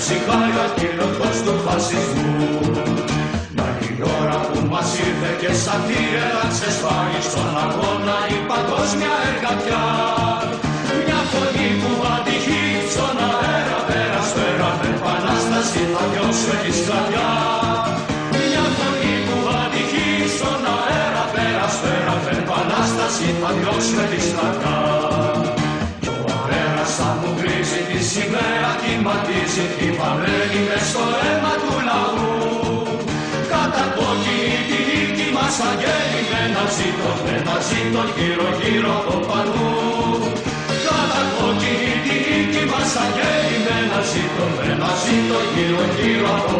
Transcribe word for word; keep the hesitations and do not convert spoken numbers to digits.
ψυχάγια κύλωτος του φασισμού. Μα η ώρα που μας ήρθε και σαν θύελα ξεσπάει στον αγώνα η παγκόσμια εργατιά. Μια φωνή που αντυχεί στον αέρα πέρα-σπέρα με επανάσταση θα διώξουμε τη σκλαβιά. Μια φωνή που αντυχεί στον αέρα πέρα-σπέρα με επανάσταση θα διώξουμε τη σκλαβιά. Κι ο αέρας θα μου γκρίζει τη σημαία κυματίζει τη βαμμένη μες στο αίμα του λαού. Κατακόκκινη τη νίκη μας αγγέλει με ένα ζήτο, με ένα ζήτο γύρω-γύρω από πανού. Κατακόκκινη τη νίκη μας αγγέλει με ένα ζήτο, με ένα ζήτο γύρω-γύρω από